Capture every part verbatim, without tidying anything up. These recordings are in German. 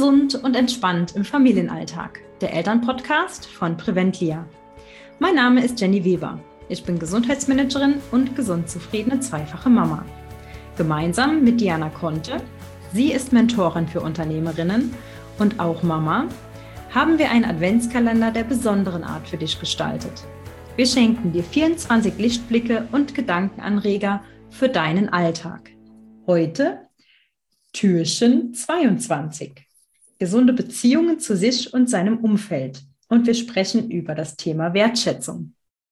Gesund und entspannt im Familienalltag. Der Elternpodcast von Preventlia. Mein Name ist Jenny Weber. Ich bin Gesundheitsmanagerin und gesund zufriedene zweifache Mama. Gemeinsam mit Diana Conte, sie ist Mentorin für Unternehmerinnen und auch Mama, haben wir einen Adventskalender der besonderen Art für dich gestaltet. Wir schenken dir vierundzwanzig Lichtblicke und Gedankenanreger für deinen Alltag. Heute Türchen zweiundzwanzig. Gesunde Beziehungen zu sich und seinem Umfeld. Und wir sprechen über das Thema Wertschätzung.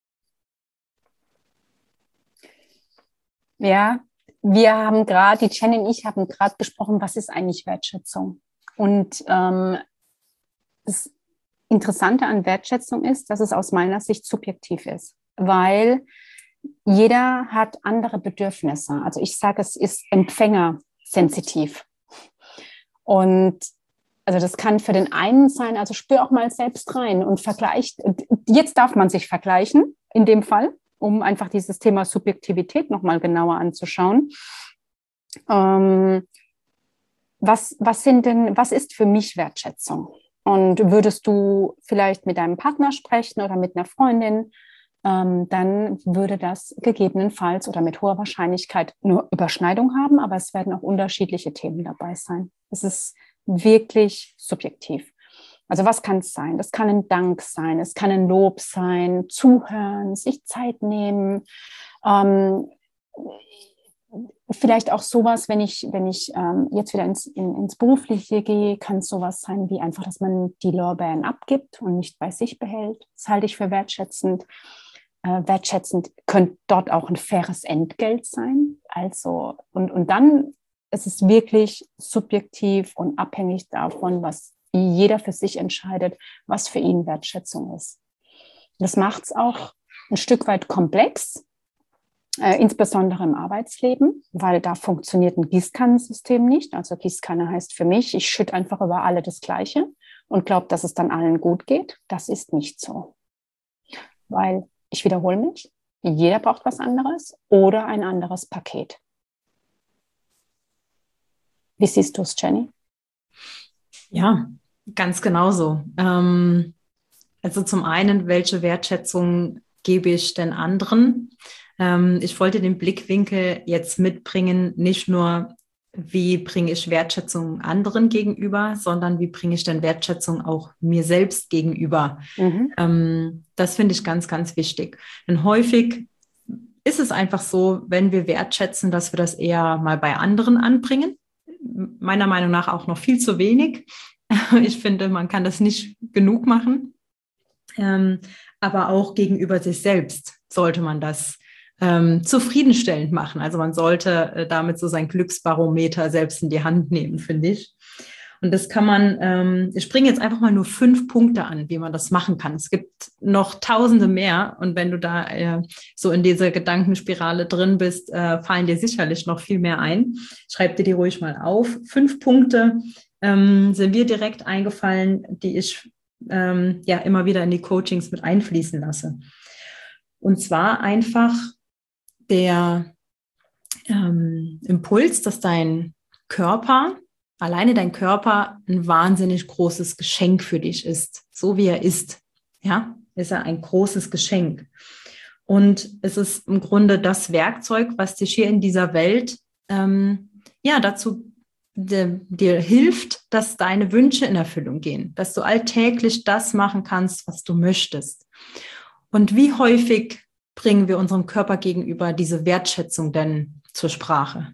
Ja, wir haben gerade, die Jenny und ich haben gerade besprochen, was ist eigentlich Wertschätzung? Und ähm, das Interessante an Wertschätzung ist, dass es aus meiner Sicht subjektiv ist, weil jeder hat andere Bedürfnisse. Also ich sage, es ist empfängersensitiv. Und also das kann für den einen sein, also spür auch mal selbst rein und vergleicht. Jetzt darf man sich vergleichen, in dem Fall, um einfach dieses Thema Subjektivität nochmal genauer anzuschauen. Ähm, was, was sind denn, was ist für mich Wertschätzung? Und würdest du vielleicht mit deinem Partner sprechen oder mit einer Freundin, ähm, dann würde das gegebenenfalls oder mit hoher Wahrscheinlichkeit nur Überschneidung haben, aber es werden auch unterschiedliche Themen dabei sein. Es ist wirklich subjektiv. Also was kann es sein? Das kann ein Dank sein, es kann ein Lob sein, zuhören, sich Zeit nehmen, ähm, vielleicht auch sowas, wenn ich, wenn ich ähm, jetzt wieder ins, in, ins Berufliche gehe, kann es sowas sein wie einfach, dass man die Lorbeeren abgibt und nicht bei sich behält. Das halte ich für wertschätzend. Äh, wertschätzend könnte dort auch ein faires Entgelt sein. Also, und, und dann ist es wirklich subjektiv und abhängig davon, was jeder für sich entscheidet, was für ihn Wertschätzung ist. Das macht es auch ein Stück weit komplex, äh, insbesondere im Arbeitsleben, weil da funktioniert ein Gießkannensystem nicht. Also Gießkanne heißt für mich, ich schütte einfach über alle das Gleiche und glaube, dass es dann allen gut geht. Das ist nicht so. Weil, ich wiederhole mich, jeder braucht was anderes oder ein anderes Paket. Wie siehst du es, Jenny? Ja, ganz genauso. Ähm, also zum einen, welche Wertschätzung gebe ich den anderen? Ähm, ich wollte den Blickwinkel jetzt mitbringen, nicht nur, wie bringe ich Wertschätzung anderen gegenüber, sondern wie bringe ich denn Wertschätzung auch mir selbst gegenüber? Mhm. Ähm, das finde ich ganz, ganz wichtig. Denn häufig ist es einfach so, wenn wir wertschätzen, dass wir das eher mal bei anderen anbringen. Meiner Meinung nach auch noch viel zu wenig. Ich finde, man kann das nicht genug machen. Ähm, aber auch gegenüber sich selbst sollte man das ähm, zufriedenstellend machen. Also man sollte äh, damit so sein Glücksbarometer selbst in die Hand nehmen, finde ich. Und das kann man, ähm, ich bringe jetzt einfach mal nur fünf Punkte an, wie man das machen kann. Es gibt noch tausende mehr. Und wenn du da äh, so in dieser Gedankenspirale drin bist, äh, fallen dir sicherlich noch viel mehr ein. Schreib dir die ruhig mal auf. Fünf Punkte ähm, sind mir direkt eingefallen, die ich ähm, ja immer wieder in die Coachings mit einfließen lasse. Und zwar einfach der ähm, Impuls, dass dein Körper, alleine dein Körper ein wahnsinnig großes Geschenk für dich ist. So wie er ist, ja, ist er ein großes Geschenk. Und es ist im Grunde das Werkzeug, was dich hier in dieser Welt ähm, ja dazu dir, dir hilft, dass deine Wünsche in Erfüllung gehen, dass du alltäglich das machen kannst, was du möchtest. Und wie häufig bringen wir unserem Körper gegenüber diese Wertschätzung denn zur Sprache?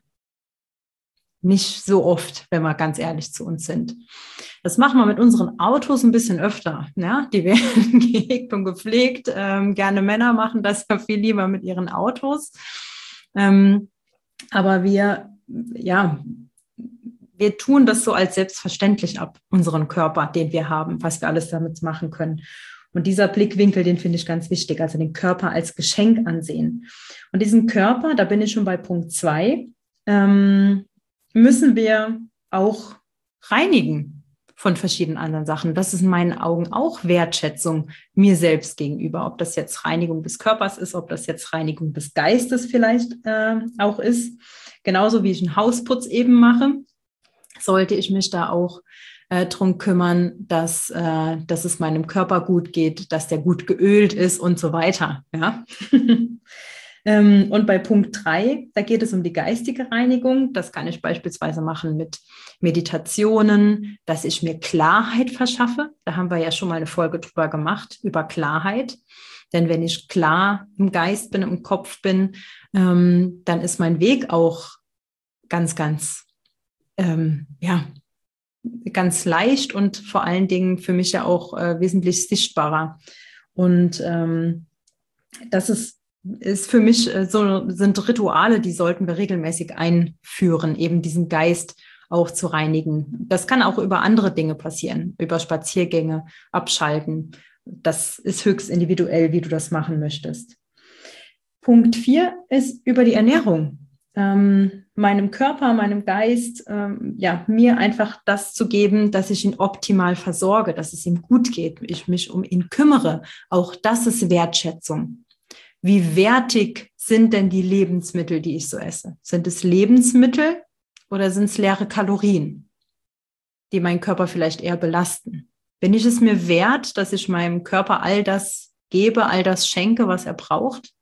Nicht so oft, wenn wir ganz ehrlich zu uns sind. Das machen wir mit unseren Autos ein bisschen öfter. Ja? Die werden gehegt und gepflegt. Ähm, gerne Männer machen das ja viel lieber mit ihren Autos. Ähm, aber wir, ja, wir tun das so als selbstverständlich ab, unseren Körper, den wir haben, was wir alles damit machen können. Und dieser Blickwinkel, den finde ich ganz wichtig, also den Körper als Geschenk ansehen. Und diesen Körper, da bin ich schon bei Punkt zwei, ähm, müssen wir auch reinigen von verschiedenen anderen Sachen. Das ist in meinen Augen auch Wertschätzung mir selbst gegenüber. Ob das jetzt Reinigung des Körpers ist, ob das jetzt Reinigung des Geistes vielleicht äh, auch ist. Genauso wie ich einen Hausputz eben mache, sollte ich mich da auch äh, darum kümmern, dass, äh, dass es meinem Körper gut geht, dass der gut geölt ist und so weiter. Ja? ähm, und bei Punkt drei, da geht es um die geistige Reinigung. Das kann ich beispielsweise machen mit Meditationen, dass ich mir Klarheit verschaffe. Da haben wir ja schon mal eine Folge drüber gemacht, über Klarheit. Denn wenn ich klar im Geist bin, im Kopf bin, ähm, dann ist mein Weg auch ganz, ganz, ähm, ja, ganz leicht und vor allen Dingen für mich ja auch äh, wesentlich sichtbarer. Und ähm, das ist, ist für mich äh, so, sind Rituale, die sollten wir regelmäßig einführen, eben diesen Geist auch zu reinigen. Das kann auch über andere Dinge passieren, über Spaziergänge, abschalten. Das ist höchst individuell, wie du das machen möchtest. Punkt vier ist über die Ernährung. Ähm, meinem Körper, meinem Geist, ähm, ja, mir einfach das zu geben, dass ich ihn optimal versorge, dass es ihm gut geht, ich mich um ihn kümmere. Auch das ist Wertschätzung. Wie wertig sind denn die Lebensmittel, die ich so esse? Sind es Lebensmittel oder sind es leere Kalorien, die meinen Körper vielleicht eher belasten? Bin ich es mir wert, dass ich meinem Körper all das gebe, all das schenke, was er braucht?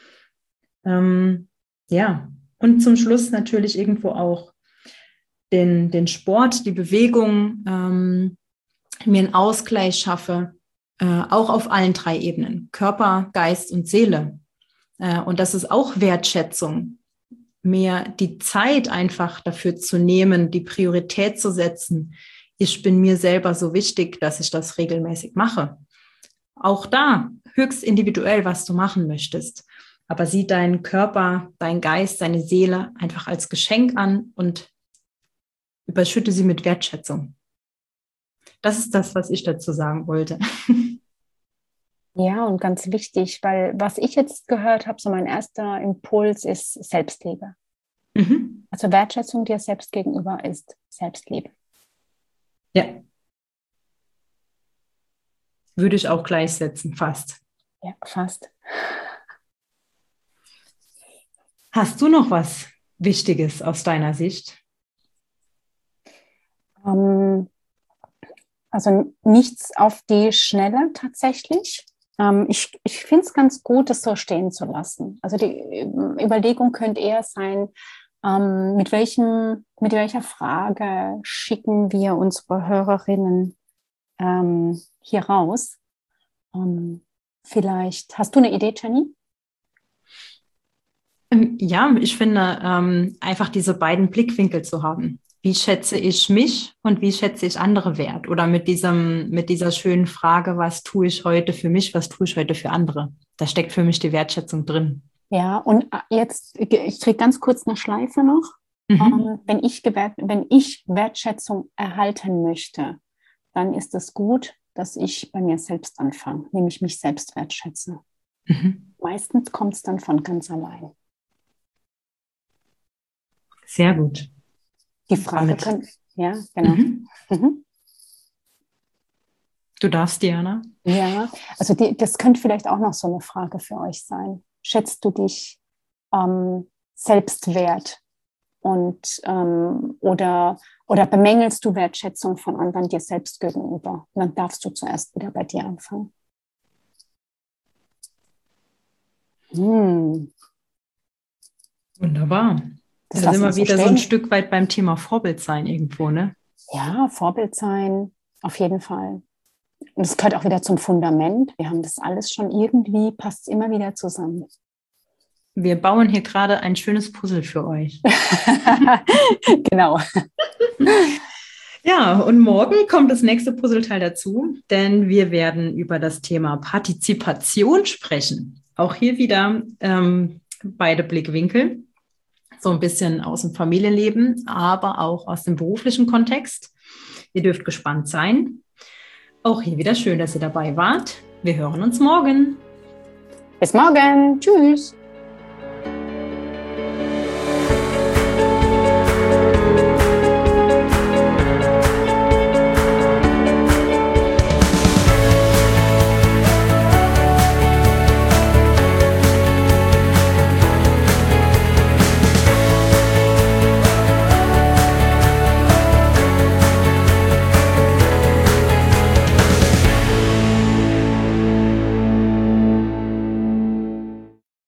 Ähm, ja, und zum Schluss natürlich irgendwo auch den, den Sport, die Bewegung, ähm, mir einen Ausgleich schaffe, äh, auch auf allen drei Ebenen, Körper, Geist und Seele. Äh, und das ist auch Wertschätzung, mir die Zeit einfach dafür zu nehmen, die Priorität zu setzen. Ich bin mir selber so wichtig, dass ich das regelmäßig mache. Auch da höchst individuell, was du machen möchtest. Aber sieh deinen Körper, deinen Geist, deine Seele einfach als Geschenk an und überschütte sie mit Wertschätzung. Das ist das, was ich dazu sagen wollte. Ja, und ganz wichtig, weil was ich jetzt gehört habe, so mein erster Impuls ist Selbstliebe. Mhm. Also Wertschätzung dir selbst gegenüber ist Selbstliebe. Ja. Würde ich auch gleichsetzen, fast. Ja, fast. Hast du noch was Wichtiges aus deiner Sicht? Ähm, also nichts auf die Schnelle tatsächlich. Ähm, ich ich finde es ganz gut, das so stehen zu lassen. Also die Überlegung könnte eher sein, ähm, mit, welchem, mit welcher Frage schicken wir unsere Hörerinnen ähm, hier raus? Ähm, vielleicht, hast du eine Idee, Jenny? Ja, ich finde, ähm, einfach diese beiden Blickwinkel zu haben. Wie schätze ich mich und wie schätze ich andere wert? Oder mit diesem, mit dieser schönen Frage, was tue ich heute für mich, was tue ich heute für andere? Da steckt für mich die Wertschätzung drin. Ja, und jetzt, ich kriege ganz kurz eine Schleife noch. Mhm. Ähm, wenn ich gewährt, wenn ich Wertschätzung erhalten möchte, dann ist es gut, dass ich bei mir selbst anfange, nämlich mich selbst wertschätze. Mhm. Meistens kommt es dann von ganz allein. Sehr gut. Die Frage kann, ja, genau. Mhm. Mhm. Du darfst, Diana. Ja, also die, das könnte vielleicht auch noch so eine Frage für euch sein. Schätzt du dich ähm, selbst wert? Und, ähm, oder, oder bemängelst du Wertschätzung von anderen dir selbst gegenüber? Und dann darfst du zuerst wieder bei dir anfangen. Hm. Wunderbar. Das da sind wir wieder so, so ein Stück weit beim Thema Vorbild sein irgendwo, ne? Ja, Vorbild sein, auf jeden Fall. Und es gehört auch wieder zum Fundament. Wir haben das alles schon irgendwie, passt es immer wieder zusammen. Wir bauen hier gerade ein schönes Puzzle für euch. Genau. Ja, und morgen kommt das nächste Puzzleteil dazu, denn wir werden über das Thema Partizipation sprechen. Auch hier wieder ähm, beide Blickwinkel. So ein bisschen aus dem Familienleben, aber auch aus dem beruflichen Kontext. Ihr dürft gespannt sein. Auch hier wieder schön, dass ihr dabei wart. Wir hören uns morgen. Bis morgen. Tschüss.